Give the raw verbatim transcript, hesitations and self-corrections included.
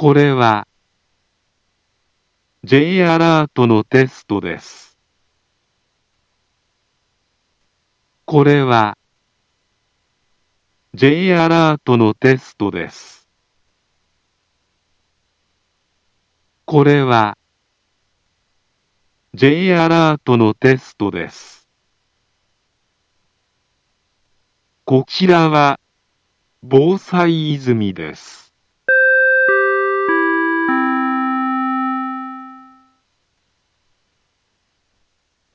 これは J アラートのテストです。これは J アラートのテストです。これは J アラートのテストです。こちらは防災泉です。